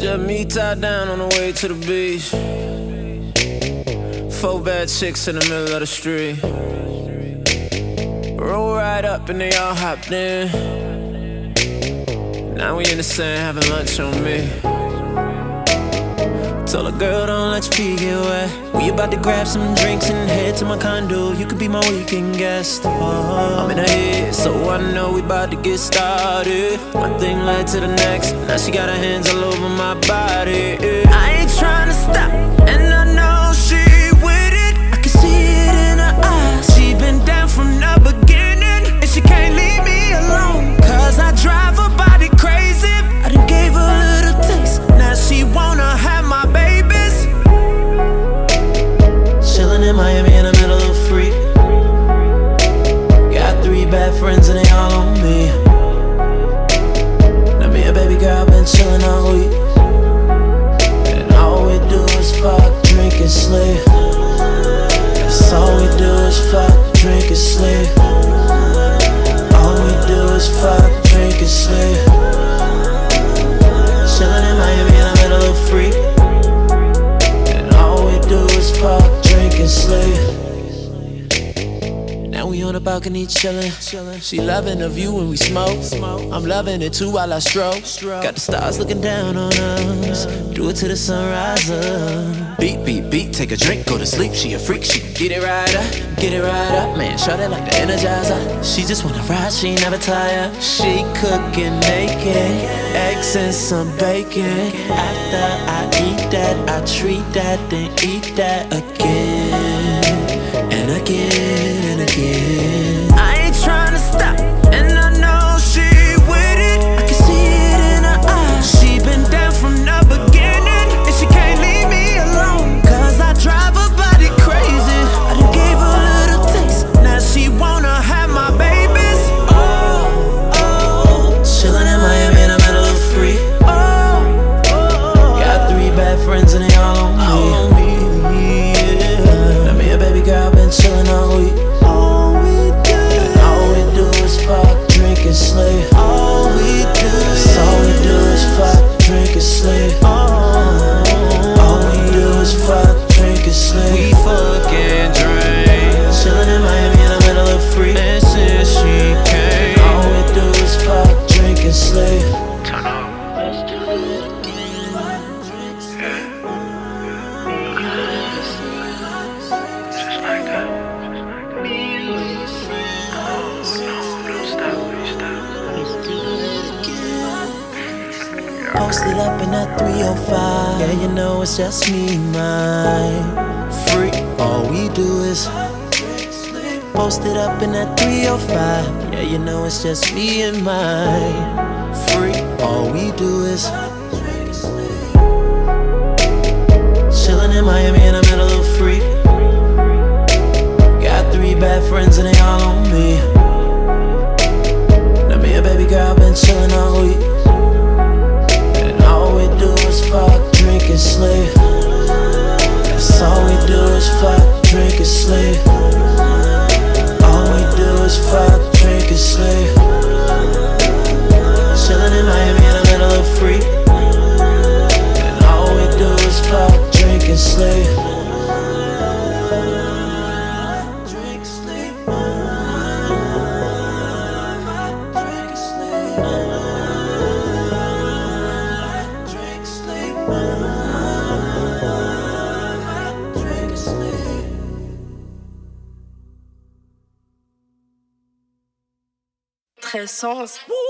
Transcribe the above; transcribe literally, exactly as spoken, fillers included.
Just me tied down on the way to the beach. Four bad chicks in the middle of the street. Roll right up and they all hopped in. Now we in the sand having lunch on me. Told a girl don't let your feet get wet. We about to grab some drinks and head to my condo. You could be my weekend guest. Oh, I'm in her head, so I know we about to get started. One thing led to the next. Now she got her hands all over my body. I ain't trying to stop, and I know she with it. I can see it in her eyes. She been down from the beginning, and she can't leave me alone. Cause I drive her body crazy. I done gave her a little taste. Now she wanna have my babies. Chillin' in Miami in the middle of free. Got three bad friends and they all on me. Now me and baby girl been chillin' all week, and all we do is fuck, drink and sleep. That's all we do is fuck, drink and sleep. All we do is fuck, drink and sleep. Chillin' in Miami in the middle of free, and all we do is fuck, drink and sleep. Now we on the balcony chillin'. She loving the view when we smoke. I'm loving it too while I stroke. Got the stars looking down on us. Do it to the sunrise up. Beat, beat, beat, take a drink, go to sleep. She a freak, she can get it right up. Get it right up, man, shot it like the Energizer. She just wanna ride, she never tire. She cooking naked, eggs and some bacon. After I eat that, I treat that, then eat that again. And again, and again. I ain't tryna stop, and I know she with it. I can see it in her eyes. She been down from the beginning, and she can't leave me alone. Cause I drive her body crazy. I done gave her a little taste. Now she wanna have my babies. Oh, oh. Chillin' in Miami in the middle of free. Oh, oh. Got three bad friends and they all on me. Baby girl been chillin' all week. All we do, and all we do is fuck, drink and sleep. All we do, that's all we do is fuck, drink and sleep. All we do is fuck, drink and sleep. We fuck and drink. Chillin' in Miami in the middle of free. And since she came, all we do is fuck, drink and sleep. Turn up. Let's do it again. Drink, sleep. Posted up in that three oh five. Yeah, you know it's just me and mine. Free, all we do is posted up in that three oh five. Yeah, you know it's just me and mine. Free, all we do is chillin' in Miami in the middle of free. Got three bad friends and they all on me. Now me and baby girl been chillin' all week, and all we do is fuck, drink and sleep. That's all we do is fuck, drink and sleep. All we do is fuck, drink and sleep. Chillin' in Miami in the middle of free, and all we do is fuck, drink and sleep. Drink, sleep. Drink, sleep. Drink, sleep. Drink, sleep. Très sens.